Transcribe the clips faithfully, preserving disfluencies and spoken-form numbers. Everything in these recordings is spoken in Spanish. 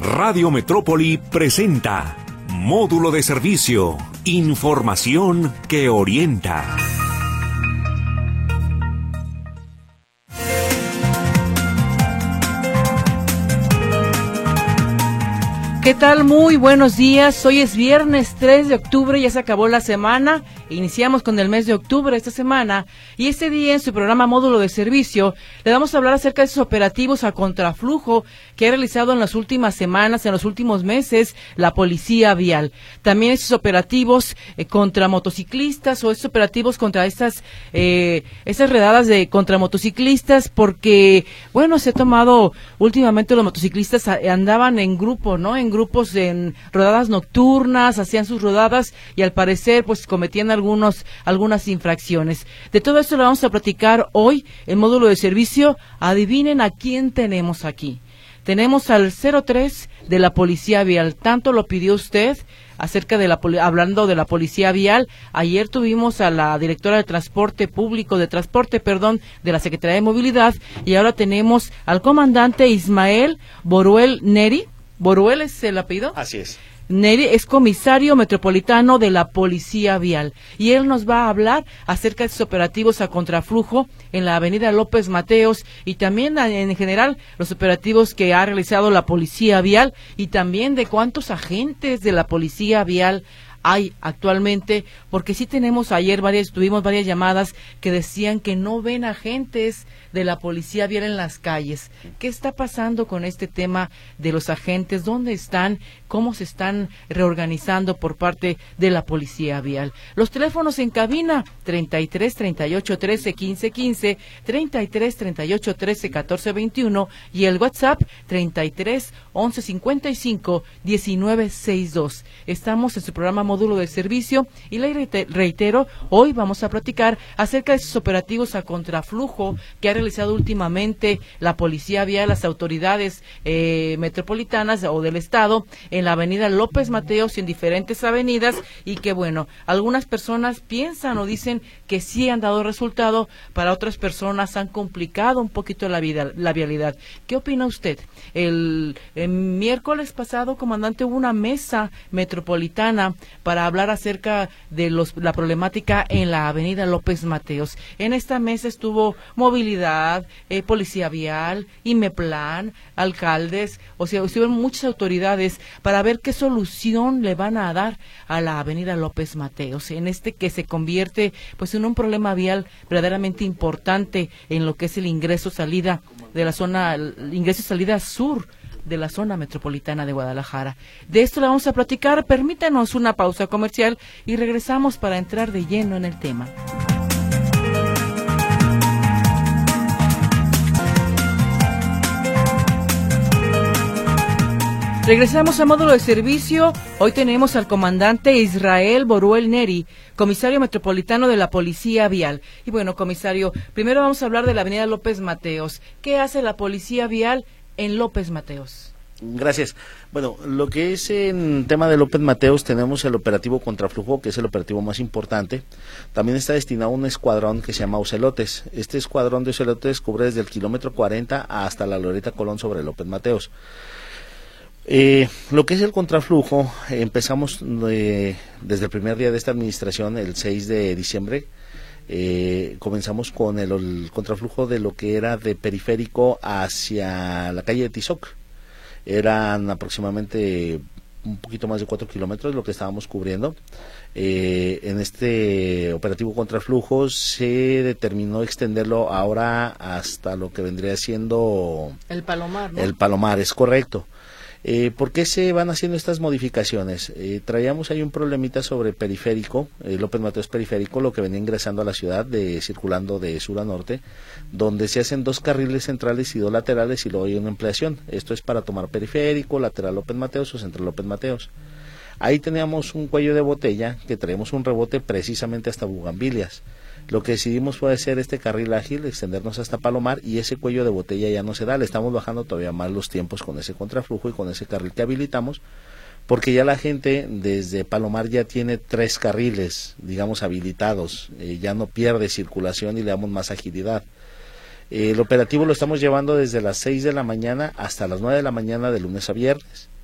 Radio Metrópoli presenta Módulo de Servicio, información que orienta. ¿Qué tal? Muy buenos días. Hoy es viernes tres de octubre, ya se acabó la semana. Iniciamos con el mes de octubre esta semana y este día en su programa Módulo de Servicio le vamos a hablar acerca de esos operativos a contraflujo que ha realizado en las últimas semanas, en los últimos meses, la Policía Vial. También esos operativos eh, contra motociclistas o esos operativos contra estas eh, esas redadas de contra motociclistas porque, bueno, se ha tomado últimamente los motociclistas a, andaban en grupo, ¿no? En grupos en rodadas nocturnas, hacían sus rodadas y al parecer pues cometían algunos algunas infracciones. De todo esto lo vamos a platicar hoy en Módulo de Servicio. Adivinen a quién tenemos aquí. Tenemos al cero tres de la Policía Vial. Tanto lo pidió usted acerca de la hablando de la Policía Vial. Ayer tuvimos a la directora de Transporte Público, de Transporte, perdón, de la Secretaría de Movilidad y ahora tenemos al comandante Ismael Boruel Neri. ¿Boruel es el apellido? Así es. Neri es comisario metropolitano de la Policía Vial y él nos va a hablar acerca de sus operativos a contraflujo en la avenida López Mateos y también en general los operativos que ha realizado la Policía Vial y también de cuántos agentes de la Policía Vial hay actualmente, porque sí tenemos ayer varias, tuvimos varias llamadas que decían que no ven agentes de la Policía Vial en las calles. ¿Qué está pasando con este tema de los agentes? ¿Dónde están? ¿Cómo se están reorganizando por parte de la Policía Vial? Los teléfonos en cabina, treinta y tres, treinta y ocho, trece, quince, quince, treinta y tres, treinta y ocho, trece, catorce, veintiuno y el WhatsApp, treinta y tres, once, cincuenta y cinco, diecinueve, sesenta y dos. Estamos en su programa Módulo de Servicio y le reitero, hoy vamos a platicar acerca de esos operativos a contraflujo que ha realizado últimamente la Policía Vial, las autoridades eh, metropolitanas o del Estado en la avenida López Mateos y en diferentes avenidas y que bueno, algunas personas piensan o dicen que sí han dado resultado, para otras personas han complicado un poquito la vida, la vialidad. ¿Qué opina usted? El, el miércoles pasado, comandante, hubo una mesa metropolitana para hablar acerca de los, la problemática en la avenida López Mateos. En esta mesa estuvo movilidad, eh, Policía Vial, IMEPLAN, alcaldes, o sea, estuvieron muchas autoridades para ver qué solución le van a dar a la avenida López Mateos, en este que se convierte pues en un problema vial verdaderamente importante en lo que es el ingreso-salida de la zona, el ingreso-salida sur de la zona metropolitana de Guadalajara. De esto le vamos a platicar. Permítanos una pausa comercial y regresamos para entrar de lleno en el tema. Regresamos a Módulo de Servicio. Hoy tenemos al comandante Ismael Boruel Neri, comisario metropolitano de la Policía Vial. Y bueno, comisario, primero vamos a hablar de la avenida López Mateos. ¿Qué hace la Policía Vial en López Mateos? Gracias. Bueno, lo que es en tema de López Mateos, tenemos el operativo contraflujo, que es el operativo más importante. También está destinado a un escuadrón que se llama Ocelotes. Este escuadrón de Ocelotes cubre desde el kilómetro cuarenta hasta la Loreta Colón sobre López Mateos. Eh, lo que es el contraflujo, eh, empezamos eh, desde el primer día de esta administración, el seis de diciembre, eh, comenzamos con el, el contraflujo de lo que era de periférico hacia la calle de Tizoc. Eran aproximadamente un poquito más de cuatro kilómetros lo que estábamos cubriendo. Eh, en este operativo contraflujo se determinó extenderlo ahora hasta lo que vendría siendo el Palomar, ¿no? El Palomar, es correcto. Eh, ¿Por qué se van haciendo estas modificaciones? Eh, traíamos ahí un problemita sobre periférico, eh, López Mateos periférico, lo que venía ingresando a la ciudad, de circulando de sur a norte, donde se hacen dos carriles centrales y dos laterales y luego hay una ampliación. Esto es para tomar periférico, lateral López Mateos o central López Mateos. Ahí teníamos un cuello de botella que traemos un rebote precisamente hasta Bugambilias. Lo que decidimos fue hacer este carril ágil, extendernos hasta Palomar y ese cuello de botella ya no se da. Le estamos bajando todavía más los tiempos con ese contraflujo y con ese carril que habilitamos, porque ya la gente desde Palomar ya tiene tres carriles, digamos, habilitados, eh, ya no pierde circulación y le damos más agilidad. Eh, el operativo lo estamos llevando desde las seis de la mañana hasta las nueve de la mañana de lunes a viernes.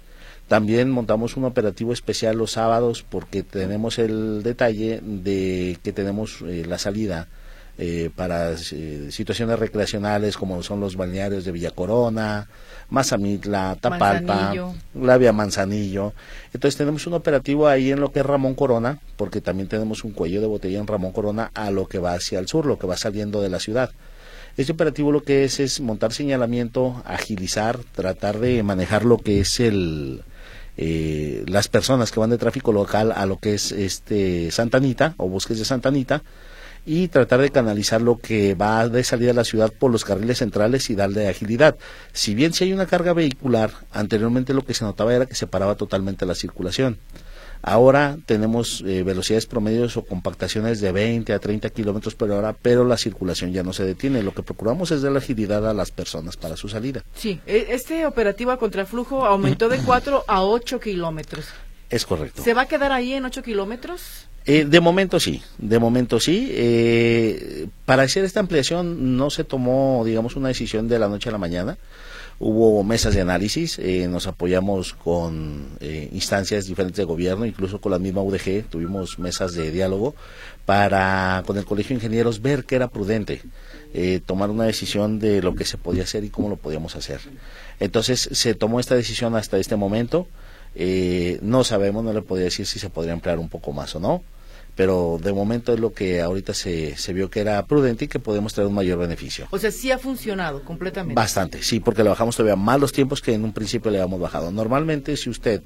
También montamos un operativo especial los sábados porque tenemos el detalle de que tenemos eh, la salida eh, para eh, situaciones recreacionales como son los balnearios de Villa Corona, Mazamitla, Tapalpa, Manzanillo. la vía Manzanillo. Entonces tenemos un operativo ahí en lo que es Ramón Corona, porque también tenemos un cuello de botella en Ramón Corona a lo que va hacia el sur, lo que va saliendo de la ciudad. Este operativo lo que es es montar señalamiento, agilizar, tratar de manejar lo que es el eh, las personas que van de tráfico local a lo que es este Santa Anita o Bosques de Santa Anita, y tratar de canalizar lo que va de salida a la ciudad por los carriles centrales y darle agilidad. Si bien si hay una carga vehicular, anteriormente lo que se notaba era que se paraba totalmente la circulación. Ahora tenemos eh, velocidades promedios o compactaciones de veinte a treinta kilómetros por hora, pero la circulación ya no se detiene. Lo que procuramos es dar la agilidad a las personas para su salida. Sí, este operativo a contraflujo aumentó de cuatro a ocho kilómetros. Es correcto. ¿Se va a quedar ahí en ocho kilómetros? Eh, de momento sí, de momento sí. Eh, para hacer esta ampliación no se tomó, digamos, una decisión de la noche a la mañana. Hubo mesas de análisis, eh, nos apoyamos con eh, instancias diferentes de gobierno, incluso con la misma U D G, tuvimos mesas de diálogo para, con el Colegio de Ingenieros, ver qué era prudente, eh, tomar una decisión de lo que se podía hacer y cómo lo podíamos hacer. Entonces se tomó esta decisión hasta este momento. Eh, no sabemos, no le podría decir si se podría emplear un poco más o no, pero de momento es lo que ahorita se, se vio que era prudente y que podemos traer un mayor beneficio. O sea, sí ha funcionado completamente. Bastante, sí, porque le bajamos todavía más los tiempos que en un principio le habíamos bajado. Normalmente, si usted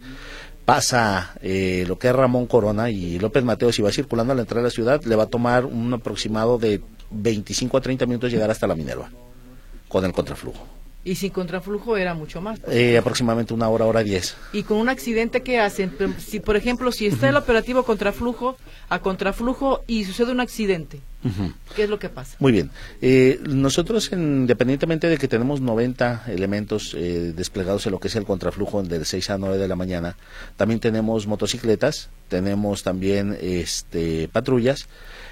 pasa eh, lo que es Ramón Corona y López Mateos y va circulando a la entrada de la ciudad, le va a tomar un aproximado de veinticinco a treinta minutos llegar hasta la Minerva, con el contraflujo. Y sin contraflujo era mucho más. Eh, aproximadamente una hora, hora diez. Y con un accidente, ¿qué hacen? Si, por ejemplo, si está el operativo contraflujo, a contraflujo y sucede un accidente, uh-huh. ¿Qué es lo que pasa? Muy bien. Eh, nosotros, independientemente de que tenemos noventa elementos eh, desplegados en lo que es el contraflujo de seis a nueve de la mañana, también tenemos motocicletas, tenemos también este, patrullas,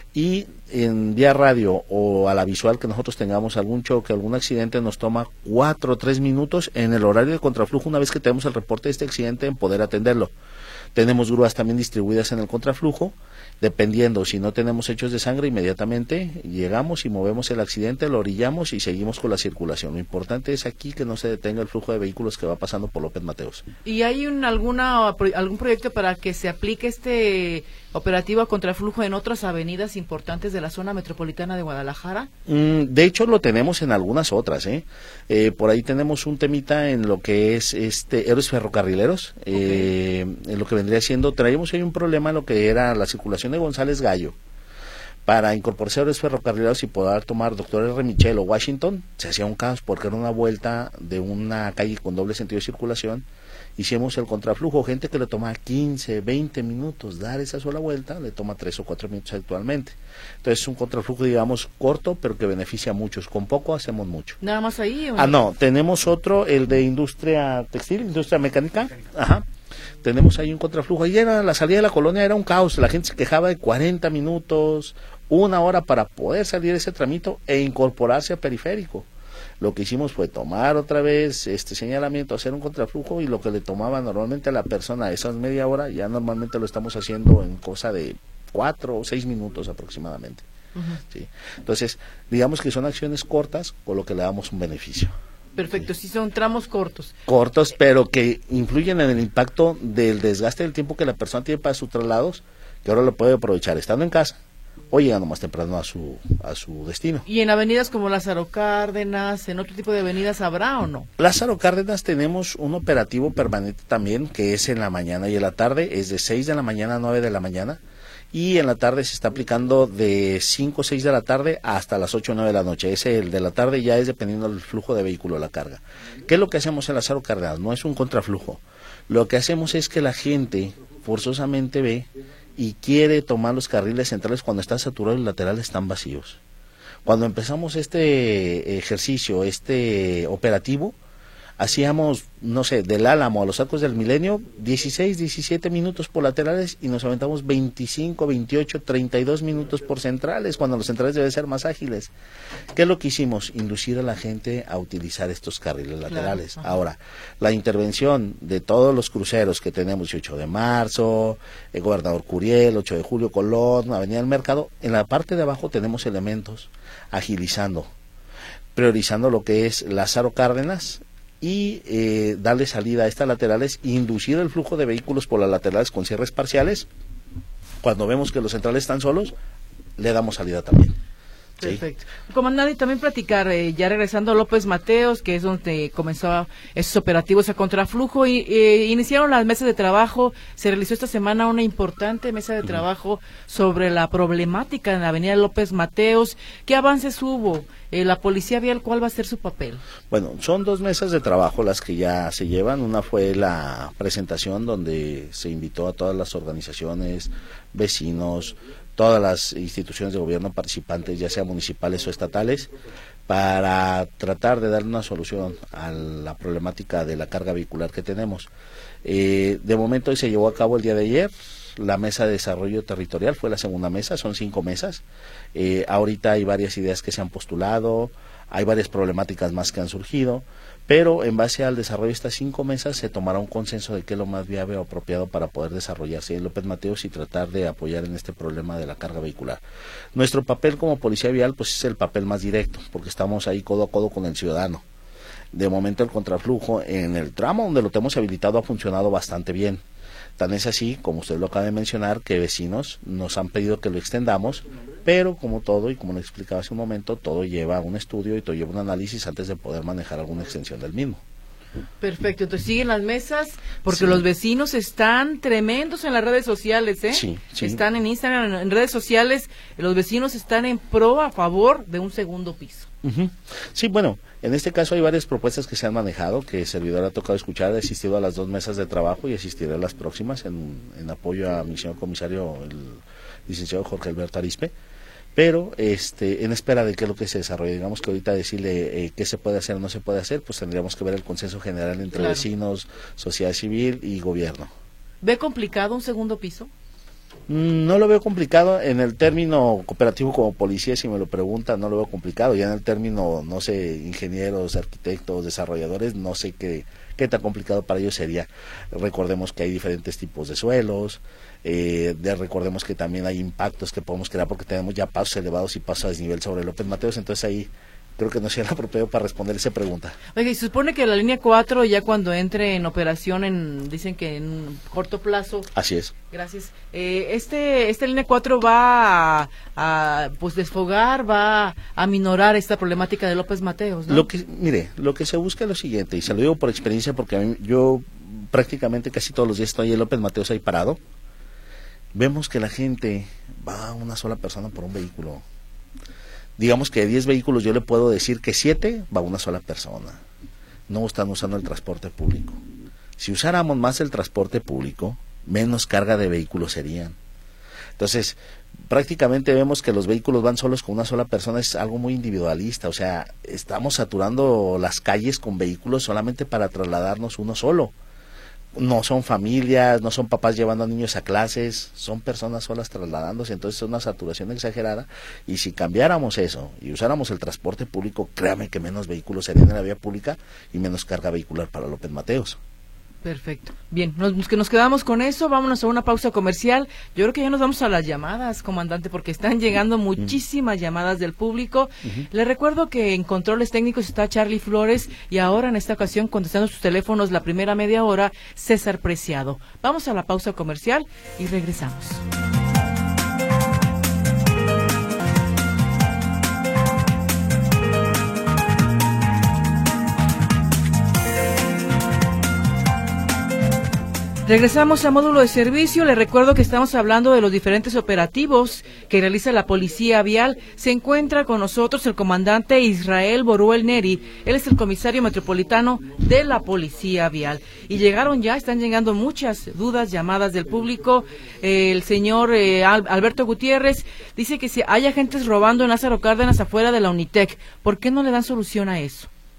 y en vía radio o a la visual que nosotros tengamos algún choque, algún accidente, nos toma cuatro o tres minutos en el horario de contraflujo, una vez que tenemos el reporte de este accidente, en poder atenderlo. Tenemos grúas también distribuidas en el contraflujo, dependiendo, si no tenemos hechos de sangre, inmediatamente llegamos y movemos el accidente, lo orillamos y seguimos con la circulación. Lo importante es aquí que no se detenga el flujo de vehículos que va pasando por López Mateos. ¿Y hay un, alguna, algún proyecto para que se aplique este operativo a contraflujo en otras avenidas importantes de la zona metropolitana de Guadalajara? Mm, de hecho, lo tenemos en algunas otras, ¿eh? Eh, por ahí tenemos un temita en lo que es este héroes ferrocarrileros, okay. eh, en lo que vendría siendo, traíamos ahí un problema en lo que era la circulación de González Gallo. Para incorporarse a héroes ferrocarrileros y poder tomar Doctor R. Michel o Washington, se hacía un caos porque era una vuelta de una calle con doble sentido de circulación. Hicimos el contraflujo, gente que le toma quince, veinte minutos dar esa sola vuelta, le toma tres o cuatro minutos actualmente. Entonces es un contraflujo, digamos, corto, pero que beneficia a muchos. Con poco hacemos mucho. ¿Nada más ahí? ¿O ah, no, tenemos otro, el de industria textil, industria mecánica. Ajá. Tenemos ahí un contraflujo. Ayer era, la salida de la colonia era un caos, la gente se quejaba de cuarenta minutos, una hora para poder salir de ese tramito e incorporarse a periférico. Lo que hicimos fue tomar otra vez este señalamiento, hacer un contraflujo, y lo que le tomaba normalmente a la persona esas media hora, ya normalmente lo estamos haciendo en cosa de cuatro o seis minutos aproximadamente. Uh-huh. ¿Sí? Entonces, digamos que son acciones cortas, con lo que le damos un beneficio. Perfecto, sí, son tramos cortos. Cortos, pero que influyen en el impacto del desgaste del tiempo que la persona tiene para sus traslados, que ahora lo puede aprovechar estando en casa o llegando más temprano a su a su destino. ¿Y en avenidas como Lázaro Cárdenas, en otro tipo de avenidas habrá o no? Lázaro Cárdenas tenemos un operativo permanente también, que es en la mañana y en la tarde, es de seis de la mañana a nueve de la mañana, y en la tarde se está aplicando de cinco o seis de la tarde hasta las ocho o nueve de la noche. Ese, el de la tarde, ya es dependiendo del flujo de vehículo, la carga. ¿Qué es lo que hacemos en Lázaro Cárdenas? No es un contraflujo. Lo que hacemos es que la gente forzosamente ve y quiere tomar los carriles centrales cuando están saturados y los laterales están vacíos. Cuando empezamos este ejercicio, este operativo, hacíamos, no sé, del Álamo a los Arcos del Milenio, dieciséis, diecisiete minutos por laterales y nos aventamos veinticinco, veintiocho, treinta y dos minutos por centrales, cuando los centrales deben ser más ágiles. ¿Qué es lo que hicimos? Inducir a la gente a utilizar estos carriles laterales. Claro. Ahora, la intervención de todos los cruceros que tenemos, dieciocho de marzo, el Gobernador Curiel, ocho de julio, Colón, Avenida del Mercado, en la parte de abajo tenemos elementos agilizando, priorizando lo que es Lázaro Cárdenas, y eh, darle salida a estas laterales e inducir el flujo de vehículos por las laterales con cierres parciales. Cuando vemos que los centrales están solos, le damos salida también. Perfecto. ¿Sí? Comandante, y también platicar, eh, ya regresando a López Mateos, que es donde comenzó esos operativos a contraflujo, y eh, iniciaron las mesas de trabajo, se realizó esta semana una importante mesa de trabajo sobre la problemática en la avenida López Mateos. ¿Qué avances hubo? Eh, la Policía Vial, ¿cuál va a ser su papel? Bueno, son dos mesas de trabajo las que ya se llevan. Una fue la presentación donde se invitó a todas las organizaciones, vecinos, todas las instituciones de gobierno participantes, ya sea municipales o estatales, para tratar de dar una solución a la problemática de la carga vehicular que tenemos. Eh, de momento hoy se llevó a cabo el día de ayer. La mesa de desarrollo territorial fue la segunda mesa, son cinco mesas. Eh, ahorita hay varias ideas que se han postulado, hay varias problemáticas más que han surgido, pero en base al desarrollo de estas cinco mesas se tomará un consenso de qué es lo más viable o apropiado para poder desarrollarse en López Mateos y tratar de apoyar en este problema de la carga vehicular. Nuestro papel como Policía Vial pues es el papel más directo, porque estamos ahí codo a codo con el ciudadano. De momento el contraflujo en el tramo donde lo tenemos habilitado ha funcionado bastante bien. Tan es así, como usted lo acaba de mencionar, que vecinos nos han pedido que lo extendamos, pero como todo, y como le explicaba hace un momento, todo lleva un estudio y todo lleva un análisis antes de poder manejar alguna extensión del mismo. Perfecto, entonces siguen las mesas, porque sí, los vecinos están tremendos en las redes sociales, ¿eh? Sí, sí. Están en Instagram, en redes sociales, los vecinos están en pro, a favor de un segundo piso. Uh-huh. Sí, bueno, en este caso hay varias propuestas que se han manejado, que el servidor ha tocado escuchar, ha asistido a las dos mesas de trabajo y asistiré a las próximas en, en apoyo a mi señor comisario, el licenciado Jorge Alberto Arispe, pero este, en espera de qué es lo que se desarrolle. Digamos que ahorita decirle eh, qué se puede hacer o no se puede hacer, pues tendríamos que ver el consenso general entre claro. vecinos, sociedad civil y gobierno. ¿Ve complicado un segundo piso? No lo veo complicado en el término cooperativo como policía, si me lo preguntan, no lo veo complicado. Ya en el término, no sé, ingenieros, arquitectos, desarrolladores, no sé qué, qué tan complicado para ellos sería. Recordemos que hay diferentes tipos de suelos, eh, de, recordemos que también hay impactos que podemos crear porque tenemos ya pasos elevados y pasos a desnivel sobre López Mateos, entonces ahí creo que no sea el apropiado para responder esa pregunta. Oiga, y se supone que la línea cuatro ya cuando entre en operación, en dicen que en corto plazo. Así es. Gracias. Eh, este esta línea cuatro va a, a pues desfogar, va a minorar esta problemática de López Mateos, ¿no? Lo que, mire, lo que se busca es lo siguiente, y se lo digo por experiencia porque a mí, yo prácticamente casi todos los días estoy en López Mateos ahí parado. Vemos que la gente va una sola persona por un vehículo. Digamos que de diez vehículos yo le puedo decir que siete va una sola persona. No están usando el transporte público. Si usáramos más el transporte público, menos carga de vehículos serían. Entonces, prácticamente vemos que los vehículos van solos con una sola persona, es algo muy individualista. O sea, estamos saturando las calles con vehículos solamente para trasladarnos uno solo. No son familias, no son papás llevando a niños a clases, son personas solas trasladándose, entonces es una saturación exagerada, y si cambiáramos eso y usáramos el transporte público, créame que menos vehículos serían en la vía pública y menos carga vehicular para López Mateos. Perfecto. Bien, nos, que nos quedamos con eso, vámonos a una pausa comercial. Yo creo que ya nos vamos a las llamadas, comandante, porque están llegando muchísimas uh-huh. llamadas del público. Uh-huh. Le recuerdo que en controles técnicos está Charlie Flores y ahora en esta ocasión contestando sus teléfonos la primera media hora, César Preciado. Vamos a la pausa comercial y regresamos. Regresamos a módulo de servicio. Le recuerdo que estamos hablando de los diferentes operativos que realiza la Policía Vial. Se encuentra con nosotros el comandante Israel Boruel Neri. Él es el comisario metropolitano de la Policía Vial. Y llegaron ya, están llegando muchas dudas, llamadas del público. Eh, el señor eh, Alberto Gutiérrez dice que si hay agentes robando en Lázaro Cárdenas afuera de la Unitec, ¿por qué no le dan solución a eso?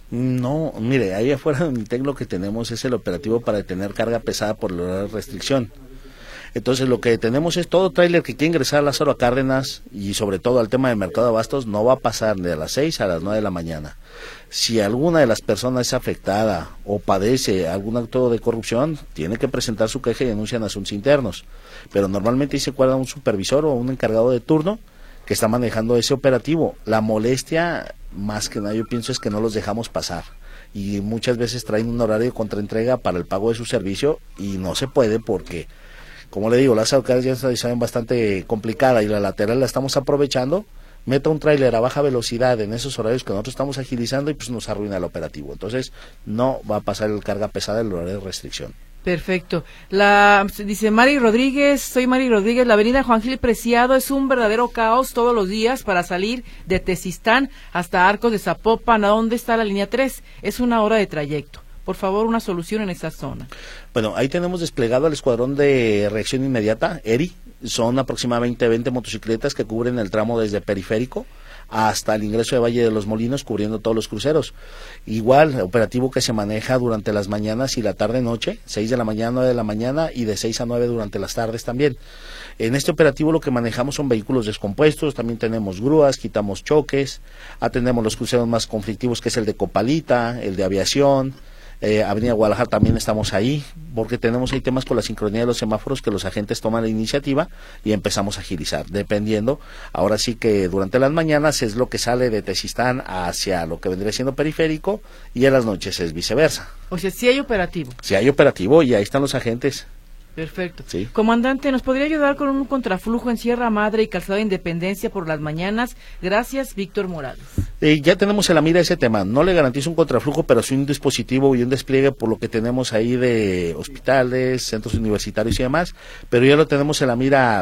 No, mire, ahí afuera de Unitec lo que tenemos es el operativo para detener carga pesada por la restricción. Entonces lo que tenemos es todo tráiler que quiere ingresar a Lázaro Cárdenas y sobre todo al tema del mercado de abastos no va a pasar de las seis a las nueve de la mañana. Si alguna de las personas es afectada o padece algún acto de corrupción, tiene que presentar su queja y denuncia en asuntos internos. Pero normalmente ahí se guarda un supervisor o un encargado de turno que está manejando ese operativo. La molestia, más que nada, yo pienso es que no los dejamos pasar. Y muchas veces traen un horario de contraentrega para el pago de su servicio y no se puede porque, como le digo, las alcaldías ya está saben bastante complicada y la lateral la estamos aprovechando. Meta un tráiler a baja velocidad en esos horarios que nosotros estamos agilizando y pues nos arruina el operativo. Entonces no va a pasar el carga pesada el horario de restricción. Perfecto. La dice Mari Rodríguez, soy Mari Rodríguez, la avenida Juan Gil Preciado es un verdadero caos todos los días para salir de Tezistán hasta Arcos de Zapopan. ¿A dónde está la línea tres? Es una hora de trayecto. Por favor, una solución en esa zona. Bueno, ahí tenemos desplegado el escuadrón de reacción inmediata, E R I. Son aproximadamente veinte motocicletas que cubren el tramo desde Periférico hasta el ingreso de Valle de los Molinos, cubriendo todos los cruceros. Igual, operativo que se maneja durante las mañanas y la tarde-noche, seis de la mañana, nueve de la mañana y de seis a nueve durante las tardes también. En este operativo lo que manejamos son vehículos descompuestos, también tenemos grúas, quitamos choques, atendemos los cruceros más conflictivos que es el de Copalita, el de Aviación, Eh, Avenida Guadalajara también estamos ahí, porque tenemos ahí temas con la sincronía de los semáforos que los agentes toman la iniciativa y empezamos a agilizar, dependiendo. Ahora sí que durante las mañanas es lo que sale de Tezistán hacia lo que vendría siendo Periférico y en las noches es viceversa. O sea, sí hay operativo. Sí hay operativo y ahí están los agentes. Perfecto. Sí. Comandante, ¿nos podría ayudar con un contraflujo en Sierra Madre y Calzada de Independencia por las mañanas? Gracias, Víctor Morales. Eh, ya tenemos en la mira ese tema. No le garantizo un contraflujo, pero sí un dispositivo y un despliegue por lo que tenemos ahí de hospitales, centros universitarios y demás. Pero ya lo tenemos en la mira.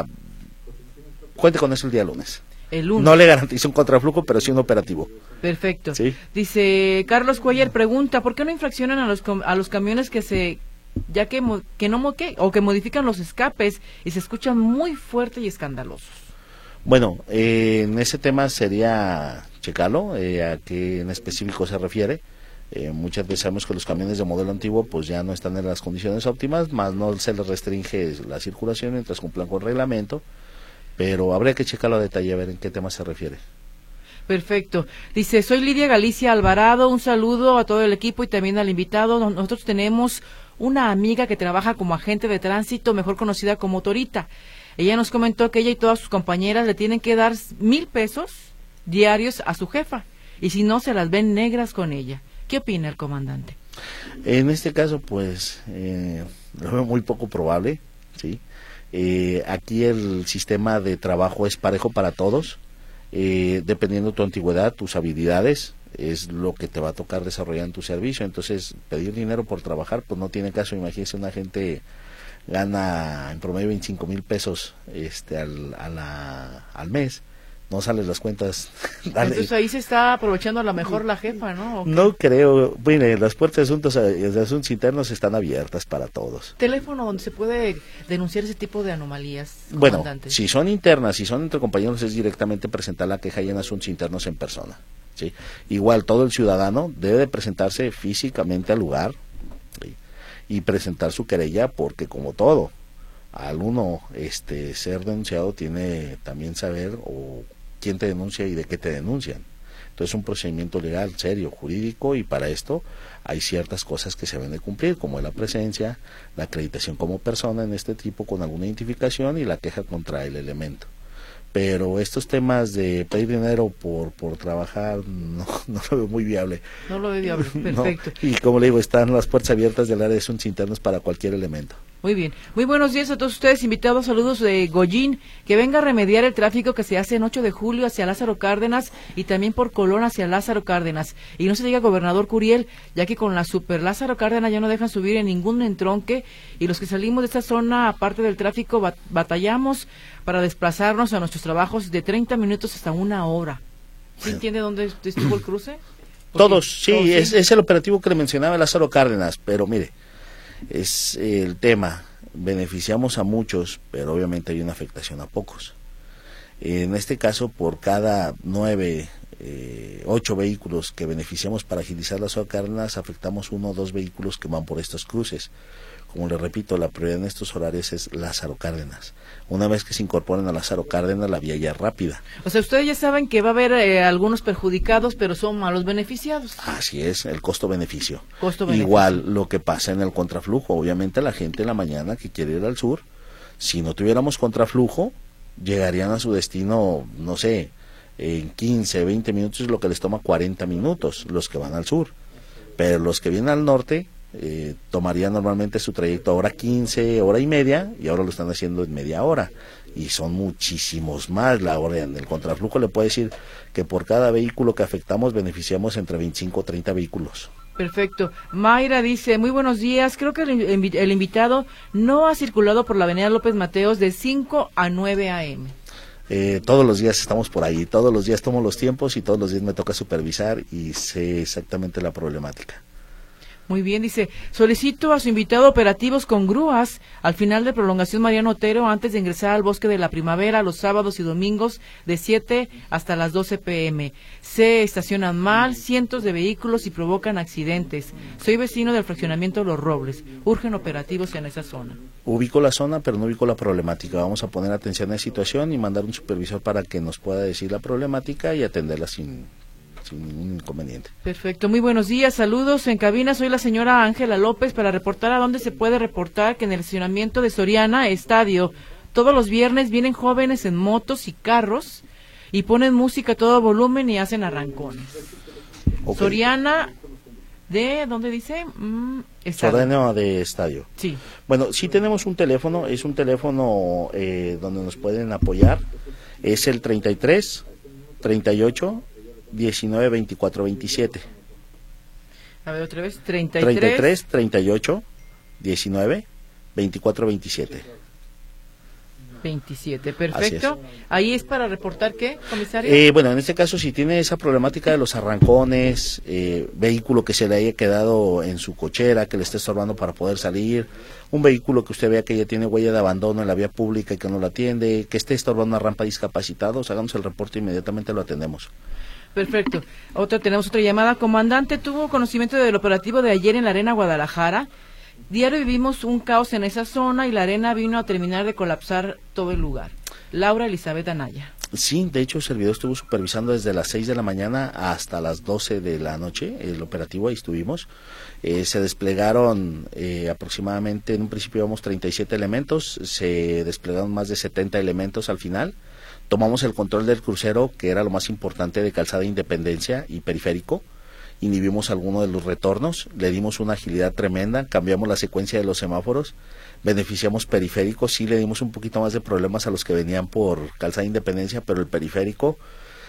Cuente con eso el día lunes. El lunes. No le garantizo un contraflujo, pero sí un operativo. Perfecto. ¿Sí? Dice Carlos Cuellar, pregunta, ¿por qué no infraccionan a los a los camiones que se ya que que no que, o que modifican los escapes y se escuchan muy fuerte y escandalosos? Bueno, eh, en ese tema sería checarlo, eh, a qué en específico se refiere. Eh, muchas veces sabemos que los camiones de modelo antiguo pues ya no están en las condiciones óptimas, más no se les restringe la circulación mientras cumplan con reglamento, pero habría que checarlo a detalle a ver en qué tema se refiere. Perfecto. Dice, soy Lidia Galicia Alvarado, un saludo a todo el equipo y también al invitado. Nosotros tenemos una amiga que trabaja como agente de tránsito, mejor conocida como Torita. Ella nos comentó que ella y todas sus compañeras le tienen que dar mil pesos diarios a su jefa, y si no, se las ven negras con ella. ¿Qué opina el comandante? En este caso, pues, eh, lo veo muy poco probable, ¿sí? Eh, aquí el sistema de trabajo es parejo para todos. Eh, dependiendo de tu antigüedad, tus habilidades, es lo que te va a tocar desarrollar en tu servicio. Entonces, pedir dinero por trabajar, pues no tiene caso. Imagínese, una gente gana en promedio veinticinco mil pesos este, al, a la, al mes. No salen las cuentas. Dale. Entonces ahí se está aprovechando a lo mejor la jefa, ¿no? No creo. Bueno, las puertas de asuntos, de asuntos internos están abiertas para todos. ¿Teléfono donde se puede denunciar ese tipo de anomalías, bueno, comandante? si son internas, si son entre compañeros, es directamente presentar la queja y en asuntos internos en persona. ¿Sí? Igual todo el ciudadano debe de presentarse físicamente al lugar, ¿sí? Y presentar su querella, porque como todo, al uno este, ser denunciado tiene también saber o quién te denuncia y de qué te denuncian. Entonces es un procedimiento legal, serio, jurídico, y para esto hay ciertas cosas que se deben de cumplir, como la presencia, la acreditación como persona en este tipo con alguna identificación y la queja contra el elemento. Pero estos temas de pedir dinero por por trabajar no, no lo veo muy viable. No lo veo viable, perfecto. No. Y como le digo, están las puertas abiertas del área de asuntos internos para cualquier elemento. Muy bien. Muy buenos días a todos ustedes, invitados. Saludos de Goyín, que venga a remediar el tráfico que se hace en ocho de julio hacia Lázaro Cárdenas y también por Colón hacia Lázaro Cárdenas. Y no se diga gobernador Curiel, ya que con la super Lázaro Cárdenas ya no dejan subir en ningún entronque, y los que salimos de esta zona, aparte del tráfico, bat batallamos para desplazarnos a nuestros trabajos de treinta minutos hasta una hora. ¿Sí entiende dónde estuvo el cruce? Porque todos, sí, todos, es, ¿sí? Es el operativo que le mencionaba Lázaro Cárdenas, pero mire, es el tema, beneficiamos a muchos, pero obviamente hay una afectación a pocos. En este caso, por cada nueve eh, ocho vehículos que beneficiamos para agilizar las Cárdenas, afectamos uno o dos vehículos que van por estos cruces. Como les repito, la prioridad en estos horarios es Lázaro Cárdenas. Una vez que se incorporen a Lázaro Cárdenas, la vía ya es rápida. O sea, ustedes ya saben que va a haber eh, algunos perjudicados, pero son malos beneficiados. Así es, el costo-beneficio. Costo-beneficio. Igual lo que pasa en el contraflujo. Obviamente la gente en la mañana que quiere ir al sur, si no tuviéramos contraflujo, llegarían a su destino, no sé, en quince, veinte minutos, es lo que les toma cuarenta minutos, los que van al sur. Pero los que vienen al norte, eh, tomarían normalmente su trayecto a hora quince, hora y media, y ahora lo están haciendo en media hora. Y son muchísimos más. La hora en el contraflujo le puede decir que por cada vehículo que afectamos beneficiamos entre veinticinco o treinta vehículos. Perfecto. Mayra dice, muy buenos días, creo que el, invi- el invitado no ha circulado por la avenida López Mateos de cinco a nueve a eme. Eh, todos los días estamos por ahí, todos los días tomo los tiempos y todos los días me toca supervisar y sé exactamente la problemática. Muy bien, dice, solicito a su invitado operativos con grúas al final de prolongación Mariano Otero antes de ingresar al Bosque de la Primavera los sábados y domingos de siete hasta las doce pe eme. Se estacionan mal cientos de vehículos y provocan accidentes. Soy vecino del fraccionamiento Los Robles. Urgen operativos en esa zona. Ubico la zona, pero no ubico la problemática. Vamos a poner atención a la situación y mandar un supervisor para que nos pueda decir la problemática y atenderla sin... sin ningún inconveniente. Perfecto, muy buenos días, saludos en cabina, soy la señora Ángela López para reportar a dónde se puede reportar que en el estacionamiento de Soriana Estadio todos los viernes vienen jóvenes en motos y carros y ponen música a todo volumen y hacen arrancones. Okay. Soriana de, ¿dónde dice? Mm, Soriana de Estadio. Sí. Bueno, sí tenemos un teléfono, es un teléfono eh, donde nos pueden apoyar, es el treinta y tres, treinta y ocho, diecinueve, veinticuatro, veintisiete. A ver otra vez, treinta y tres, treinta y tres, treinta y ocho, diecinueve, veinticuatro, veintisiete. veintisiete, perfecto. Es. Ahí es para reportar qué, comisario. Eh, bueno, en este caso si tiene esa problemática de los arrancones, eh, vehículo que se le haya quedado en su cochera, que le esté estorbando para poder salir, un vehículo que usted vea que ya tiene huella de abandono en la vía pública y que no lo atiende, que esté estorbando una rampa de discapacitados, hagamos el reporte, inmediatamente lo atendemos. Perfecto. Otra, tenemos otra llamada. Comandante, ¿tuvo conocimiento del operativo de ayer en la Arena Guadalajara? Diario vivimos un caos en esa zona y la arena vino a terminar de colapsar todo el lugar. Laura Elizabeth Anaya. Sí, de hecho el servidor estuvo supervisando desde las seis de la mañana hasta las doce de la noche, el operativo, ahí estuvimos. Eh, se desplegaron eh, aproximadamente, en un principio íbamos treinta y siete elementos, se desplegaron más de setenta elementos al final. Tomamos el control del crucero, que era lo más importante, de Calzada Independencia y Periférico. Inhibimos alguno de los retornos, le dimos una agilidad tremenda, cambiamos la secuencia de los semáforos, beneficiamos Periférico, sí le dimos un poquito más de problemas a los que venían por Calzada Independencia, pero el Periférico,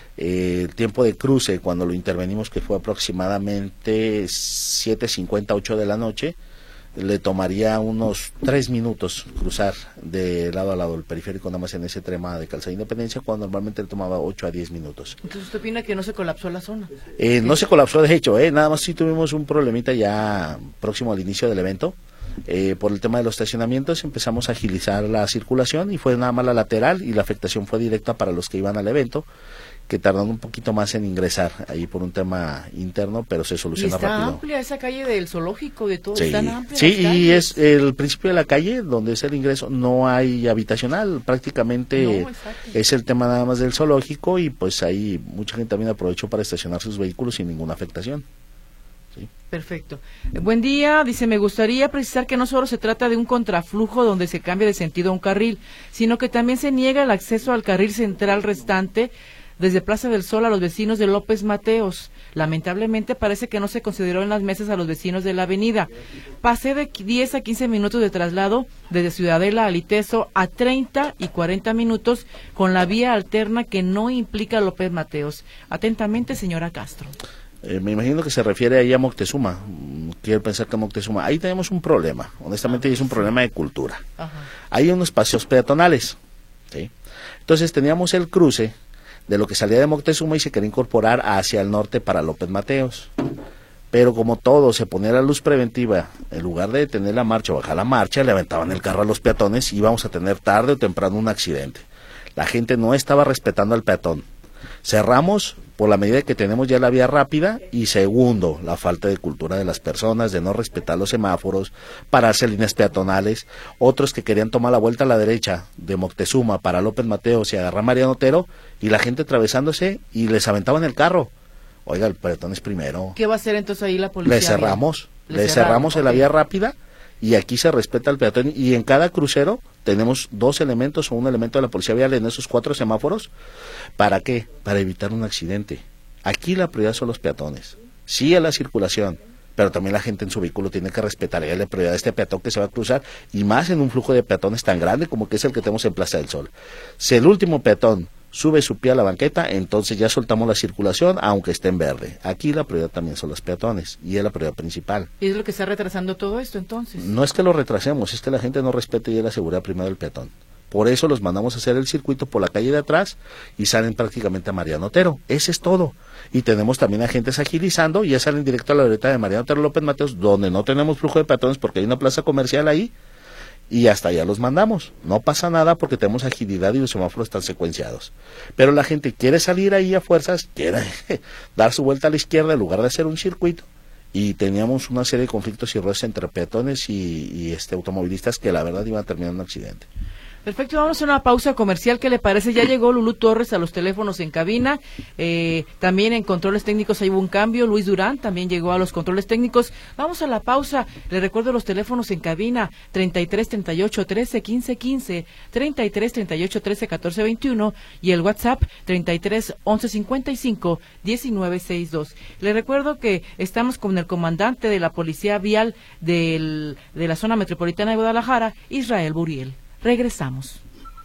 eh, el tiempo de cruce, cuando lo intervenimos, que fue aproximadamente siete cincuenta, ocho de la noche, le tomaría unos tres minutos cruzar de lado a lado el Periférico, nada más en ese trama de Calzada Independencia, cuando normalmente le tomaba ocho a diez minutos. Entonces, ¿usted opina que no se colapsó la zona? Eh, no se colapsó, de hecho, eh, nada más sí tuvimos un problemita ya próximo al inicio del evento. Eh, por el tema de los estacionamientos empezamos a agilizar la circulación y fue nada más la lateral y la afectación fue directa para los que iban al evento, que tardan un poquito más en ingresar ahí por un tema interno, pero se soluciona rápido. ¿Y está amplia esa calle del zoológico, de todo? Sí, ¿Están amplias sí, las calles? Y es el principio de la calle, donde es el ingreso, no hay habitacional, prácticamente no, es el tema nada más del zoológico y pues ahí mucha gente también aprovechó para estacionar sus vehículos sin ninguna afectación. Sí. Perfecto. Eh, buen día, dice, me gustaría precisar que no solo se trata de un contraflujo donde se cambia de sentido a un carril, sino que también se niega el acceso al carril central restante desde Plaza del Sol a los vecinos de López Mateos. Lamentablemente parece que no se consideró en las mesas a los vecinos de la avenida. Pasé de diez a quince minutos de traslado desde Ciudadela a Liteso a treinta y cuarenta minutos con la vía alterna que no implica López Mateos. Atentamente, señora Castro. Eh, me imagino que se refiere ahí a Moctezuma. Quiero pensar que Moctezuma. Ahí tenemos un problema. Honestamente, ah, es un problema de cultura. Ajá. Hay unos paseos peatonales. ¿Sí? Entonces teníamos el cruce de lo que salía de Moctezuma y se quería incorporar hacia el norte para López Mateos. Pero como todo se ponía la luz preventiva, en lugar de detener la marcha o bajar la marcha, le aventaban el carro a los peatones y íbamos a tener tarde o temprano un accidente. La gente no estaba respetando al peatón. Cerramos por la medida que tenemos ya la vía rápida, y segundo, la falta de cultura de las personas, de no respetar los semáforos, pararse en líneas peatonales, otros que querían tomar la vuelta a la derecha de Moctezuma para López Mateos y agarrar Mariano Otero, y la gente atravesándose y les aventaban el carro. Oiga, el peatón es primero. ¿Qué va a hacer entonces ahí la policía? Le cerramos, le, le cerramos en okay. la vía rápida, y aquí se respeta el peatón, y en cada crucero tenemos dos elementos o un elemento de la policía vial en esos cuatro semáforos. ¿Para qué? Para evitar un accidente. Aquí la prioridad son los peatones, sí a la circulación, pero también la gente en su vehículo tiene que respetar la prioridad de este peatón que se va a cruzar, y más en un flujo de peatones tan grande como que es el que tenemos en Plaza del Sol. Si el último peatón sube su pie a la banqueta, entonces ya soltamos la circulación, aunque esté en verde. Aquí la prioridad también son los peatones, y es la prioridad principal. ¿Y es lo que está retrasando todo esto entonces? No es que lo retrasemos, es que la gente no respete ya la seguridad primero del peatón. Por eso los mandamos a hacer el circuito por la calle de atrás y salen prácticamente a Mariano Otero. Ese es todo. Y tenemos también agentes agilizando y ya salen directo a la vereda de Mariano Otero López Mateos, donde no tenemos flujo de peatones porque hay una plaza comercial ahí, y hasta allá los mandamos. No pasa nada porque tenemos agilidad y los semáforos están secuenciados. Pero la gente quiere salir ahí a fuerzas, quiere dar su vuelta a la izquierda en lugar de hacer un circuito. Y teníamos una serie de conflictos y roces entre peatones y, y este automovilistas que la verdad iban a terminar en un accidente. Perfecto, vamos a una pausa comercial. ¿Qué le parece? Ya llegó Lulú Torres a los teléfonos en cabina. Eh, también en controles técnicos ahí hubo un cambio. Luis Durán también llegó a los controles técnicos. Vamos a la pausa. Le recuerdo los teléfonos en cabina: treinta y tres, treinta y ocho, trece, quince, quince, treinta y tres, treinta y ocho, trece, catorce, veintiuno, y el WhatsApp treinta y tres, once, cincuenta y cinco, diecinueve, sesenta y dos. Le recuerdo que estamos con el comandante de la Policía Vial del, de la zona metropolitana de Guadalajara, Israel Buriel. Regresamos.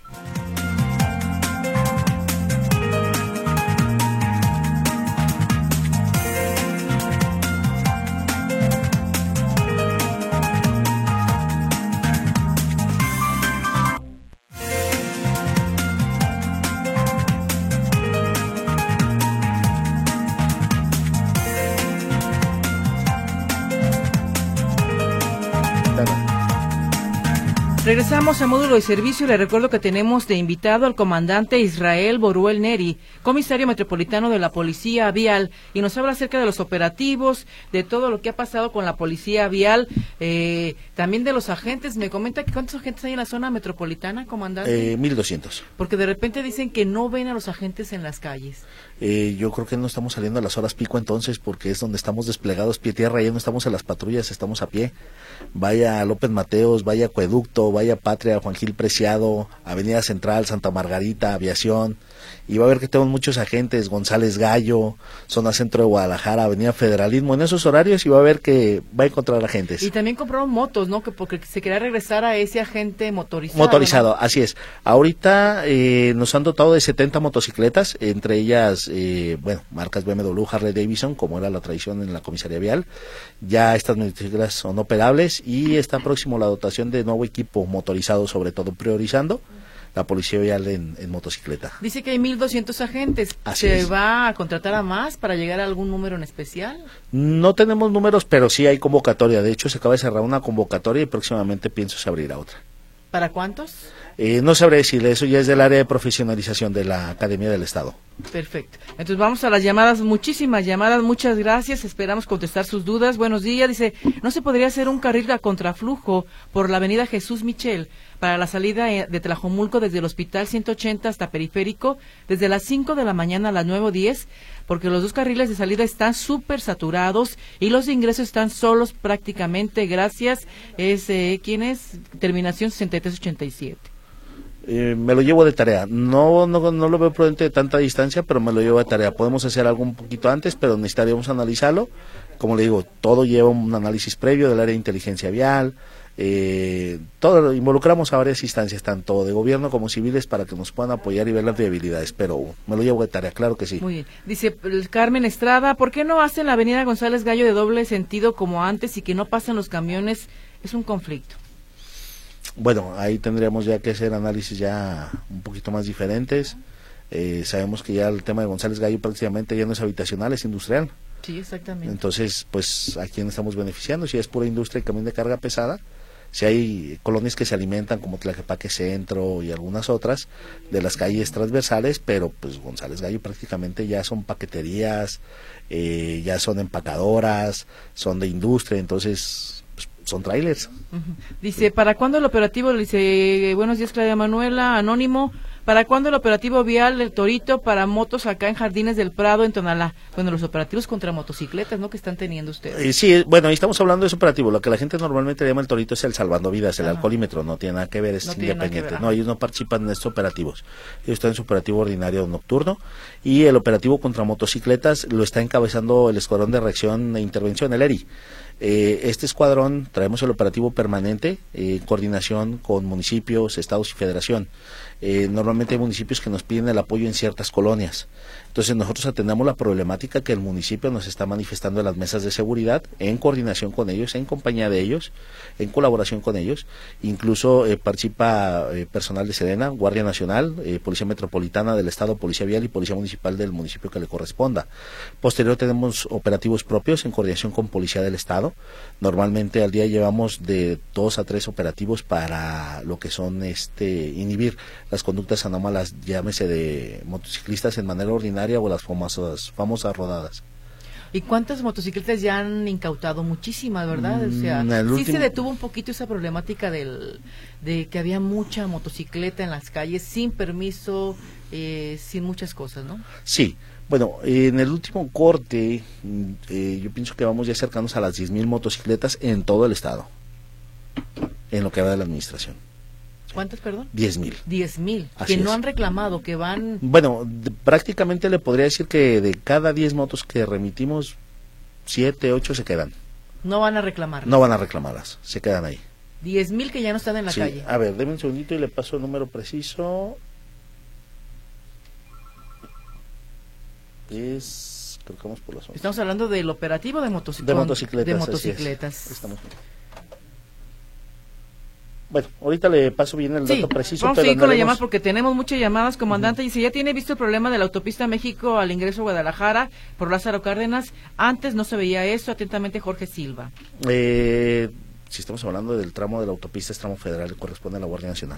Regresamos a módulo de servicio y le recuerdo que tenemos de invitado al comandante Israel Boruel Neri, comisario metropolitano de la Policía Vial, y nos habla acerca de los operativos, de todo lo que ha pasado con la Policía Vial, eh, también de los agentes. Me comenta que ¿cuántos agentes hay en la zona metropolitana, comandante? Eh, mil doscientos. Porque de repente dicen que no ven a los agentes en las calles. Eh, yo creo que no estamos saliendo a las horas pico entonces, porque es donde estamos desplegados pie tierra, ya no estamos en las patrullas, estamos a pie. Vaya a López Mateos, vaya a Acueducto, vaya a Patria, Juan Gil Preciado, Avenida Central, Santa Margarita, Aviación, y va a ver que tenemos muchos agentes, González Gallo, zona centro de Guadalajara, Avenida Federalismo, en esos horarios, y va a ver que va a encontrar agentes. Y también compraron motos, ¿no? Que porque se quería regresar a ese agente motorizado. Motorizado, ¿no? Así es. Ahorita eh, nos han dotado de setenta motocicletas, entre ellas, eh, bueno, marcas B M W, Harley Davidson, como era la tradición en la comisaría vial. Ya estas motocicletas son operables y está próximo la dotación de nuevo equipo motorizado, sobre todo priorizando la policía vial en, en motocicleta. Dice que hay mil doscientos agentes. Así ¿Se es. va a contratar a más para llegar a algún número en especial? No tenemos números, pero sí hay convocatoria. De hecho, se acaba de cerrar una convocatoria y próximamente pienso se abrirá otra. ¿Para cuántos? Eh, no sabré decirle, eso ya es del área de profesionalización de la Academia del Estado. Perfecto. Entonces vamos a las llamadas, muchísimas llamadas, muchas gracias, esperamos contestar sus dudas. Buenos días, dice, ¿no se podría hacer un carril a contraflujo por la avenida Jesús Michel para la salida de Tlajomulco desde el Hospital ciento ochenta hasta Periférico, desde las cinco de la mañana a las nueve o diez? Porque los dos carriles de salida están súper saturados y los de ingreso están solos prácticamente. Gracias. Es, eh, ¿quién es? Terminación sesenta y tres ochenta y siete. Eh, me lo llevo de tarea. No, no no lo veo prudente de tanta distancia, pero me lo llevo de tarea. Podemos hacer algo un poquito antes, pero necesitaríamos analizarlo. Como le digo, todo lleva un análisis previo del área de inteligencia vial. Eh, todo involucramos a varias instancias, tanto de gobierno como civiles, para que nos puedan apoyar y ver las viabilidades, pero me lo llevo de tarea, claro que sí. Muy bien. Dice Carmen Estrada, ¿por qué no hacen la avenida González Gallo de doble sentido como antes y que no pasen los camiones? Es un conflicto. Bueno, ahí tendríamos ya que hacer análisis ya un poquito más diferentes. Eh, sabemos que ya el tema de González Gallo prácticamente ya no es habitacional, es industrial. Sí, exactamente. Entonces, pues, ¿a quién estamos beneficiando? Si es pura industria y camión de carga pesada, Si hay colonias que se alimentan como Tlaquepaque Centro y algunas otras de las calles transversales, pero pues González Gallo prácticamente ya son paqueterías, eh, ya son empacadoras, son de industria, entonces pues, son trailers. Uh-huh. Dice, ¿para cuándo el operativo? Dice, buenos días Claudia Manuela, Anónimo. ¿Para cuándo el operativo vial del Torito para motos acá en Jardines del Prado, en Tonalá? Bueno, los operativos contra motocicletas, ¿no?, que están teniendo ustedes. Eh, sí, bueno, ahí estamos hablando de ese operativo. Lo que la gente normalmente llama el Torito es el salvando vidas, el Ajá. alcoholímetro, no tiene nada que ver, es no independiente. No, ellos no participan en estos operativos. Ellos están en su operativo ordinario nocturno y el operativo contra motocicletas lo está encabezando el Escuadrón de Reacción e Intervención, el E R I. Eh, este escuadrón traemos el operativo permanente eh, en coordinación con municipios, estados y federación. Eh, normalmente hay municipios que nos piden el apoyo en ciertas colonias. Entonces nosotros atendemos la problemática que el municipio nos está manifestando en las mesas de seguridad, en coordinación con ellos, en compañía de ellos, en colaboración con ellos. Incluso eh, participa eh, personal de Sedena, Guardia Nacional, eh, Policía Metropolitana del Estado, Policía Vial y Policía Municipal del municipio que le corresponda. Posterior tenemos operativos propios en coordinación con Policía del Estado. Normalmente al día llevamos de dos a tres operativos para lo que son este inhibir las conductas anómalas, llámese de motociclistas en manera ordinaria o las famosas, famosas rodadas. ¿Y cuántas motocicletas ya han incautado? Muchísimas, ¿verdad? O sea, sí último... se detuvo un poquito esa problemática del, de que había mucha motocicleta en las calles sin permiso, eh, sin muchas cosas, ¿no? Sí. Bueno, en el último corte, eh, yo pienso que vamos ya acercándonos a las diez mil motocicletas en todo el estado, en lo que va de la administración. ¿Cuántas, perdón? Diez mil. Diez mil, que no han reclamado, que van... Bueno, de, prácticamente le podría decir que de cada diez motos que remitimos, siete, ocho se quedan. No van a reclamarlas. No van a reclamarlas, se quedan ahí. Diez mil que ya no están en la sí. calle. A ver, déme un segundito y le paso el número preciso. Es... creo que vamos por la zona. Estamos hablando del operativo de, motocic de motocicletas. De motocicletas. Estamos bien. Bueno, ahorita le paso bien el sí, dato preciso. Vamos a seguir con la llamada porque tenemos muchas llamadas, comandante. Uh-huh. Dice, ¿ya tiene visto el problema de la autopista México al ingreso a Guadalajara por Lázaro Cárdenas? Antes no se veía eso. Atentamente, Jorge Silva. Eh, si estamos hablando del tramo de la autopista, es tramo federal y corresponde a la Guardia Nacional.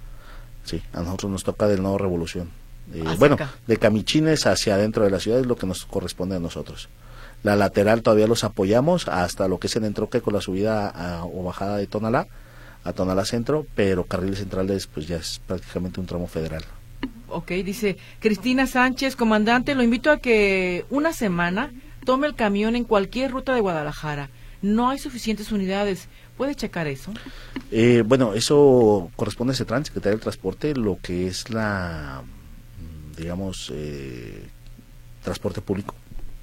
Sí, a nosotros nos toca del Nuevo Revolución. Eh, bueno, acá. De Camichines hacia adentro de la ciudad es lo que nos corresponde a nosotros. La lateral todavía los apoyamos hasta lo que es el entronque con la subida a, o bajada de Tonalá, a Tonalá Centro, pero carriles centrales pues ya es prácticamente un tramo federal. Ok, dice Cristina Sánchez, comandante, lo invito a que una semana tome el camión en cualquier ruta de Guadalajara. No hay suficientes unidades. ¿Puede checar eso? Eh, bueno, eso corresponde a CETRAN, Secretaría del Transporte, lo que es la, digamos, eh, transporte público.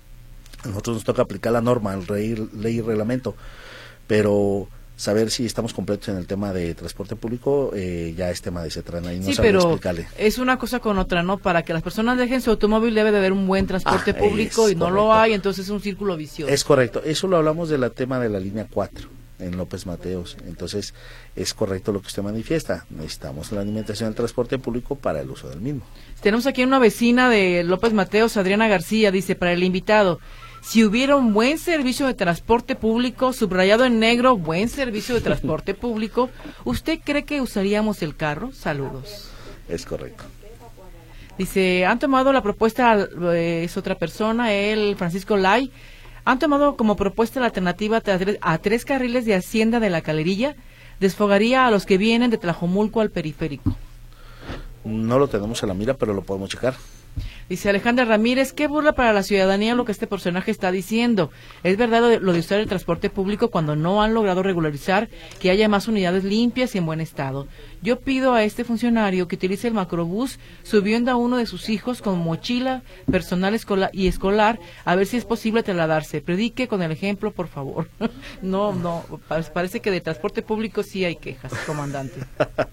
A nosotros nos toca aplicar la norma, el ley, ley y reglamento, pero saber si estamos completos en el tema de transporte público eh, ya es tema de CETRAN, ahí no sí, sabemos pero explicarle. Es una cosa con otra, ¿no? Para que las personas dejen su automóvil debe de haber un buen transporte ah, público y no correcto. Lo hay, entonces es un círculo vicioso. Es correcto, eso lo hablamos del tema de la línea cuatro en López Mateos, entonces es correcto lo que usted manifiesta, necesitamos la alimentación del transporte público para el uso del mismo. Tenemos aquí una vecina de López Mateos, Adriana García, dice, para el invitado, si hubiera un buen servicio de transporte público, subrayado en negro, buen servicio de transporte público, ¿usted cree que usaríamos el carro? Saludos. Es correcto. Dice, han tomado la propuesta, eh, es otra persona, él, Francisco Lai, han tomado como propuesta la alternativa a tres, a tres carriles de Hacienda de la Calerilla, desfogaría a los que vienen de Tlajomulco al periférico. No lo tenemos a la mira, pero lo podemos checar. Dice Alejandra Ramírez, qué burla para la ciudadanía lo que este personaje está diciendo. Es verdad lo de usar el transporte público cuando no han logrado regularizar que haya más unidades limpias y en buen estado. Yo pido a este funcionario que utilice el macrobús subiendo a uno de sus hijos con mochila personal escolar y escolar a ver si es posible trasladarse. Predique con el ejemplo, por favor. No, no, parece que de transporte público sí hay quejas, comandante.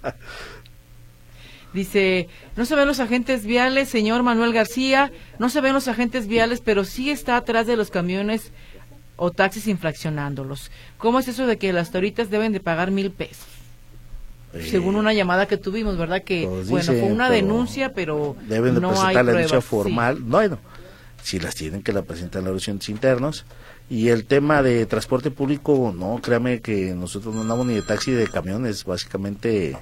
Dice, no se ven los agentes viales, señor Manuel García, no se ven los agentes viales, pero sí está atrás de los camiones o taxis infraccionándolos. ¿Cómo es eso de que las toritas deben de pagar mil pesos? Eh, Según una llamada que tuvimos, ¿verdad? Que, bueno, dicen, fue una denuncia, pero deben de no presentar hay la denuncia formal. Sí. Bueno, Si las tienen, que la presenten a los docentes internos. Y el tema de transporte público, no, créame que nosotros no andamos ni de taxi ni de camiones, básicamente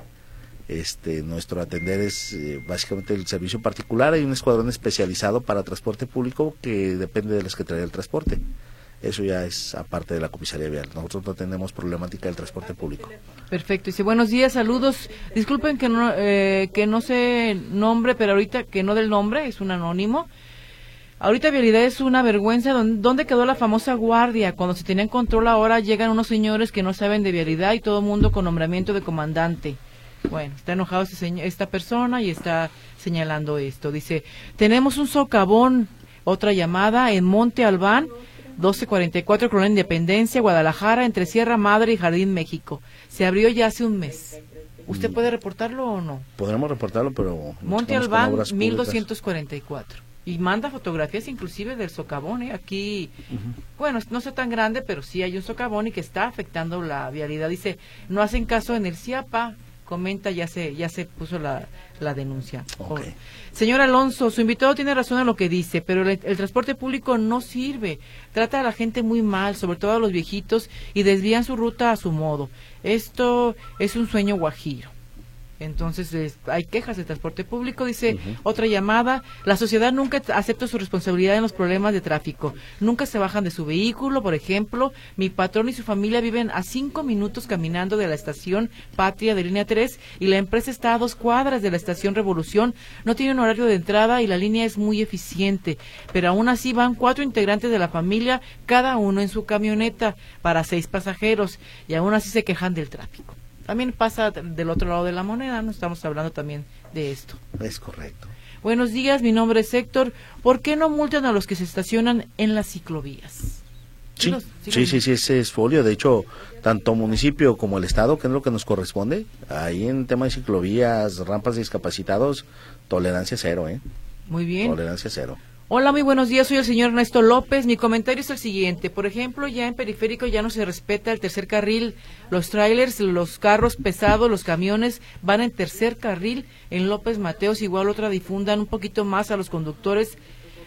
este nuestro atender es eh, básicamente el servicio particular. Hay un escuadrón especializado para transporte público que depende de los que trae el transporte. Eso ya es aparte de la comisaría vial. Nosotros no tenemos problemática del transporte público. Perfecto. Dice, buenos días, saludos. Disculpen que no eh, que no sé nombre, pero ahorita que no del nombre, es un anónimo. Ahorita vialidad es una vergüenza. ¿Dónde quedó la famosa guardia? Cuando se tenían control, ahora llegan unos señores que no saben de vialidad y todo el mundo con nombramiento de comandante. Bueno, está enojado este señor, esta persona y está señalando esto. Dice, tenemos un socavón, otra llamada en Monte Albán, doce cuarenta y cuatro, Colonia Independencia, Guadalajara, entre Sierra Madre y Jardín México. Se abrió ya hace un mes. ¿Usted puede reportarlo o no? Podremos reportarlo, pero... Monte Albán, mil doscientos cuarenta y cuatro. Y manda fotografías inclusive del socavón, ¿eh? Aquí, uh-huh. Bueno, no es tan grande, pero sí hay un socavón y que está afectando la vialidad. Dice, no hacen caso en el CIAPA, comenta, ya se ya se puso la, la denuncia. Okay. Oh. Señor Alonso, su invitado tiene razón en lo que dice, pero el, el transporte público no sirve. Trata a la gente muy mal, sobre todo a los viejitos, y desvían su ruta a su modo. Esto es un sueño guajiro. Entonces es, hay quejas de transporte público, dice uh-huh. Otra llamada, la sociedad nunca acepta su responsabilidad en los problemas de tráfico, nunca se bajan de su vehículo. Por ejemplo, mi patrón y su familia viven a cinco minutos caminando de la estación Patria de línea tres y la empresa está a dos cuadras de la estación Revolución, no tienen horario de entrada y la línea es muy eficiente, pero aún así van cuatro integrantes de la familia, cada uno en su camioneta para seis pasajeros y aún así se quejan del tráfico. También pasa del otro lado de la moneda, no estamos hablando también de esto. Es correcto. Buenos días, mi nombre es Héctor. ¿Por qué no multan a los que se estacionan en las ciclovías? Sí, los, sí, sí, sí, ese es folio. De hecho, tanto municipio como el Estado, que es lo que nos corresponde, ahí en tema de ciclovías, rampas de discapacitados, tolerancia cero, ¿eh? Muy bien. Tolerancia cero. Hola, muy buenos días, soy el señor Ernesto López. Mi comentario es el siguiente. Por ejemplo, ya en periférico ya no se respeta el tercer carril. Los trailers, los carros pesados, los camiones van en tercer carril. En López Mateos igual otra difundan un poquito más a los conductores.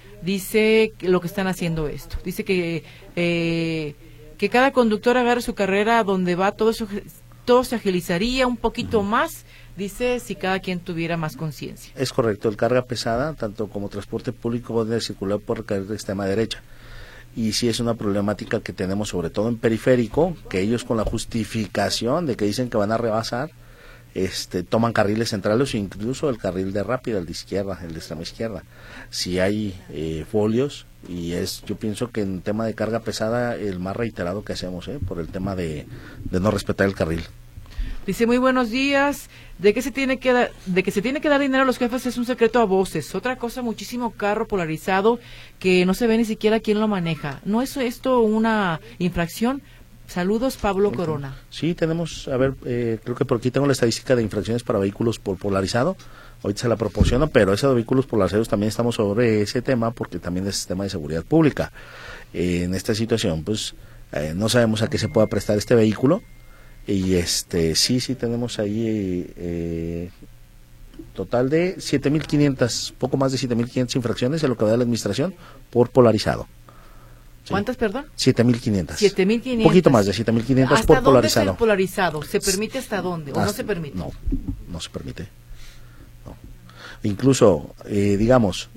Dice lo que están haciendo esto. Dice que eh, que cada conductor agarre su carrera donde va, todo eso, todo se agilizaría un poquito más. Dice si cada quien tuviera más conciencia. Es correcto, el carga pesada, tanto como transporte público, debe circular por carril de extrema derecha. Y sí es una problemática que tenemos sobre todo en periférico, que ellos con la justificación de que dicen que van a rebasar, este, toman carriles centrales o incluso el carril de rápida, el de izquierda, el de extrema izquierda. Si hay eh, folios, y es, yo pienso que en tema de carga pesada, el más reiterado que hacemos, eh, por el tema de, de no respetar el carril. Dice, muy buenos días, de que se tiene que dar, de que se tiene que dar dinero a los jefes es un secreto a voces. Otra cosa, muchísimo carro polarizado que no se ve ni siquiera quién lo maneja. ¿No es esto una infracción? Saludos, Pablo Corona. Sí, tenemos, a ver, eh, creo que por aquí tengo la estadística de infracciones para vehículos por polarizado. Ahorita se la proporciono, pero esos vehículos polarizados también estamos sobre ese tema porque también es tema de seguridad pública. Eh, en esta situación, pues, eh, no sabemos a qué se pueda prestar este vehículo. Y este sí, sí tenemos ahí eh, total de siete mil quinientas, poco más de siete mil quinientas infracciones en lo que va de la administración por polarizado. ¿Sí? ¿Cuántas, perdón? siete mil quinientas. siete mil quinientas. Un poquito más de siete mil quinientas por polarizado. ¿Hasta dónde es el polarizado? ¿Se permite hasta dónde o hasta, no se permite? No, no se permite. No. Incluso, eh, digamos,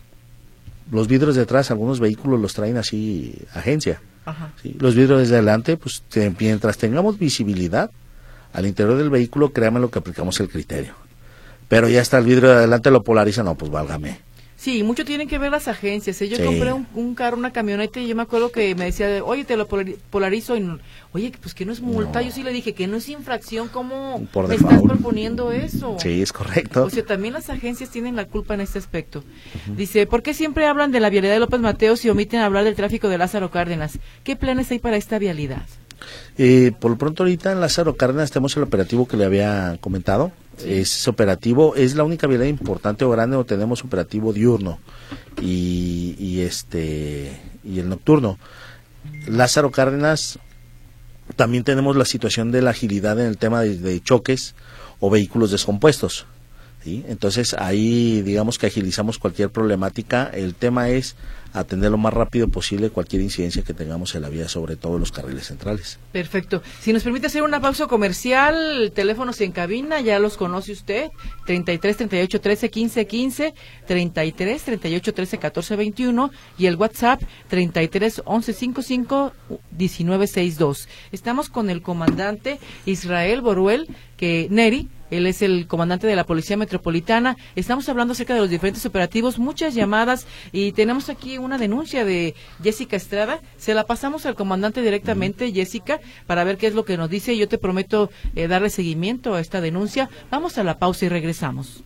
los vidrios de atrás, algunos vehículos los traen así agencia. Ajá. Sí, los vidrios de adelante, pues te, mientras tengamos visibilidad al interior del vehículo, créame lo que aplicamos el criterio. Pero ya está el vidrio de adelante, lo polariza, no, pues válgame. Sí, mucho tienen que ver las agencias. ¿eh? Yo sí. compré un, un carro, una camioneta, y yo me acuerdo que me decía, oye, te lo polarizo, y no, oye, pues que no es multa. No. Yo sí le dije que no es infracción, ¿cómo Por me default. estás proponiendo eso? Sí, es correcto. O sea, también las agencias tienen la culpa en este aspecto. Uh-huh. Dice, ¿por qué siempre hablan de la vialidad de López Mateos y omiten hablar del tráfico de Lázaro Cárdenas? ¿Qué planes hay para esta vialidad? Eh, por lo pronto ahorita en Lázaro Cárdenas tenemos el operativo que le había comentado. Sí. Ese operativo es la única vialidad importante o grande donde tenemos operativo diurno y, y este y el nocturno. Lázaro Cárdenas también tenemos la situación de la agilidad en el tema de, de choques o vehículos descompuestos. ¿sí? Entonces ahí digamos que agilizamos cualquier problemática. El tema es atender lo más rápido posible cualquier incidencia que tengamos en la vía, sobre todo en los carriles centrales. Perfecto. Si nos permite hacer una pausa comercial, teléfonos en cabina, ya los conoce usted, treinta y tres, treinta y ocho, trece, quince, quince, treinta y tres, treinta y ocho, trece, catorce, veintiuno y el WhatsApp treinta y tres, once, cincuenta y cinco, diecinueve, sesenta y dos. Estamos con el comandante Israel Boruel, que Neri, él es el comandante de la Policía Metropolitana. Estamos hablando acerca de los diferentes operativos, muchas llamadas, y tenemos aquí una denuncia de Jessica Estrada. Se la pasamos al comandante directamente, uh-huh. Jessica, para ver qué es lo que nos dice. Yo te prometo eh, darle seguimiento a esta denuncia. Vamos a la pausa y regresamos.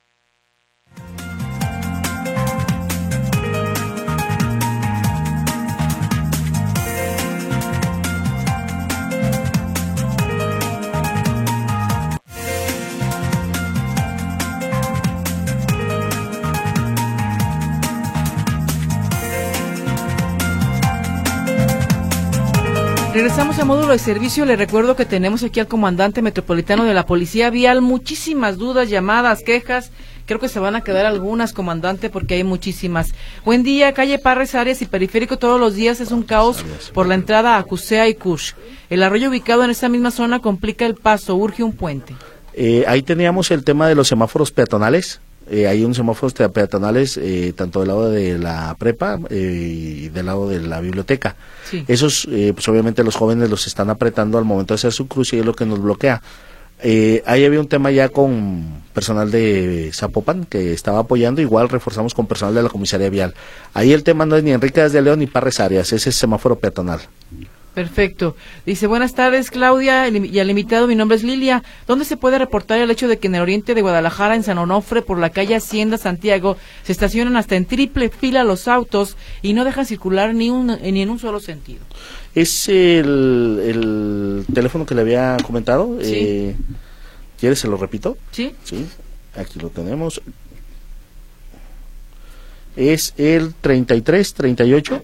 Regresamos a módulo de servicio. Le recuerdo que tenemos aquí al comandante metropolitano de la Policía Vial. Muchísimas dudas, llamadas, quejas. Creo que se van a quedar algunas, comandante, porque hay muchísimas. Buen día, calle Parres Arias y Periférico todos los días es un caos por la entrada a Cusea y Cush. El arroyo ubicado en esta misma zona complica el paso, urge un puente. Eh, ahí teníamos el tema de los semáforos peatonales. Eh, hay unos semáforos peatonales eh, tanto del lado de la prepa eh, y del lado de la biblioteca. Sí. Esos, eh, pues obviamente los jóvenes los están apretando al momento de hacer su cruce y es lo que nos bloquea. Eh, ahí había un tema ya con personal de Zapopan que estaba apoyando, igual reforzamos con personal de la comisaría vial. Ahí el tema no es ni Enríquez de León ni Parres Arias, ese es semáforo peatonal. Perfecto. Dice, buenas tardes, Claudia, y al invitado, mi nombre es Lilia. ¿Dónde se puede reportar el hecho de que en el oriente de Guadalajara, en San Onofre, por la calle Hacienda Santiago, se estacionan hasta en triple fila los autos y no dejan circular ni, un, ni en un solo sentido? Es el, el teléfono que le había comentado. Sí. Eh, ¿Quieres se lo repito? Sí. Sí, aquí lo tenemos. Es el treinta y tres, treinta y ocho,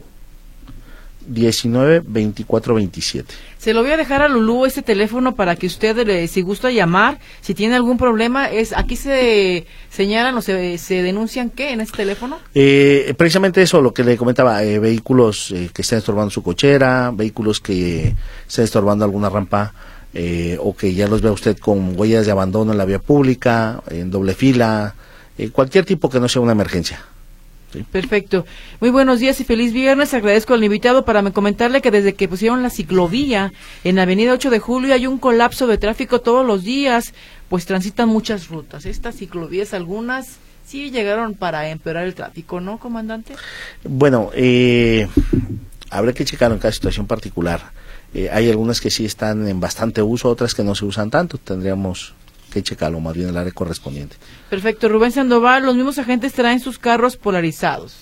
diecinueve, veinticuatro, veintisiete. Se lo voy a dejar a Lulú este teléfono para que usted, le, si gusta llamar, si tiene algún problema, es aquí se señalan o se, se denuncian ¿qué en este teléfono? Eh, precisamente eso, lo que le comentaba, eh, vehículos eh, que estén estorbando su cochera, vehículos que estén estorbando alguna rampa, eh, o que ya los vea usted con huellas de abandono en la vía pública, en doble fila, eh, cualquier tipo que no sea una emergencia. Perfecto. Muy buenos días y feliz viernes. Agradezco al invitado para me comentarle que desde que pusieron la ciclovía en la avenida ocho de julio hay un colapso de tráfico todos los días, pues transitan muchas rutas. Estas ciclovías, algunas sí llegaron para empeorar el tráfico, ¿no, comandante? Bueno, eh, habrá que checar en cada situación particular. Eh, hay algunas que sí están en bastante uso, otras que no se usan tanto. Tendríamos que checarlo más bien el área correspondiente. Perfecto. Rubén Sandoval, los mismos agentes traen sus carros polarizados.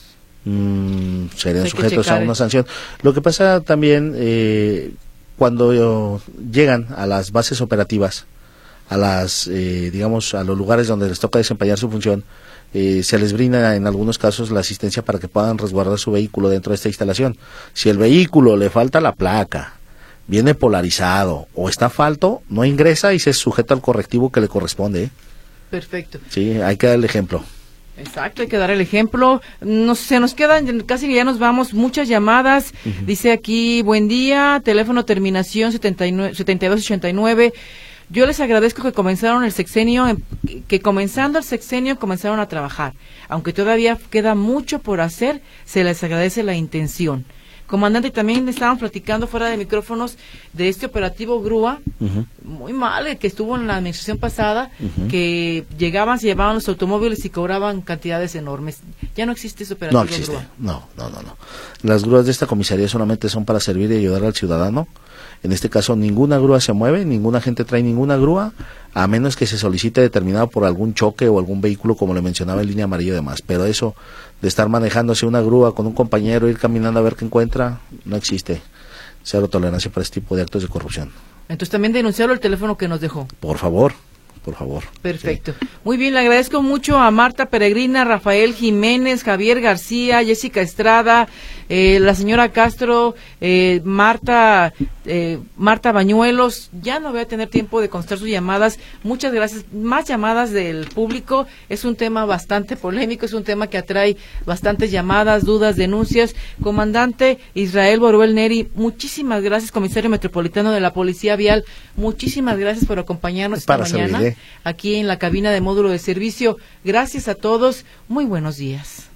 Mm, serían sujetos a una sanción. Lo que pasa también, eh, cuando llegan a las bases operativas, a las, eh, digamos, a los lugares donde les toca desempeñar su función, eh, se les brinda en algunos casos la asistencia para que puedan resguardar su vehículo dentro de esta instalación. Si el vehículo le falta la placa, viene polarizado o está falto, no ingresa y se sujeta al correctivo que le corresponde. ¿eh? Perfecto. Sí, hay que dar el ejemplo. Exacto, hay que dar el ejemplo. Nos, se nos quedan, casi que ya nos vamos, muchas llamadas. Uh-huh. Dice aquí, buen día, teléfono terminación setenta y nueve, setenta y dos ochenta y nueve. Yo les agradezco que comenzaron el sexenio, que comenzando el sexenio comenzaron a trabajar. Aunque todavía queda mucho por hacer, se les agradece la intención. Comandante, también estaban platicando fuera de micrófonos de este operativo Grúa, uh-huh. muy mal, el que estuvo en la administración pasada, uh-huh. que llegaban, se llevaban los automóviles y cobraban cantidades enormes. Ya no existe ese operativo no existe. Grúa. No, no, no, no. Las grúas de esta comisaría solamente son para servir y ayudar al ciudadano. En este caso, ninguna grúa se mueve, ninguna gente trae ninguna grúa, a menos que se solicite determinado por algún choque o algún vehículo, como le mencionaba en línea amarilla y demás. Pero eso de estar manejándose una grúa con un compañero, ir caminando a ver qué encuentra, no existe. Cero tolerancia para este tipo de actos de corrupción. Entonces también denunciarlo el teléfono que nos dejó. Por favor, por favor. Perfecto. Sí. Muy bien, le agradezco mucho a Marta Peregrina, Rafael Jiménez, Javier García, Jessica Estrada, eh, la señora Castro, eh, Marta Eh, Marta Bañuelos, ya no voy a tener tiempo de contestar sus llamadas. Muchas gracias. Más llamadas del público. Es un tema bastante polémico, es un tema que atrae bastantes llamadas, dudas, denuncias. Comandante Israel Boruel Neri, muchísimas gracias, comisario metropolitano de la Policía Vial. Muchísimas gracias por acompañarnos esta Para mañana servirle. aquí en la cabina de módulo de servicio. Gracias a todos. Muy buenos días.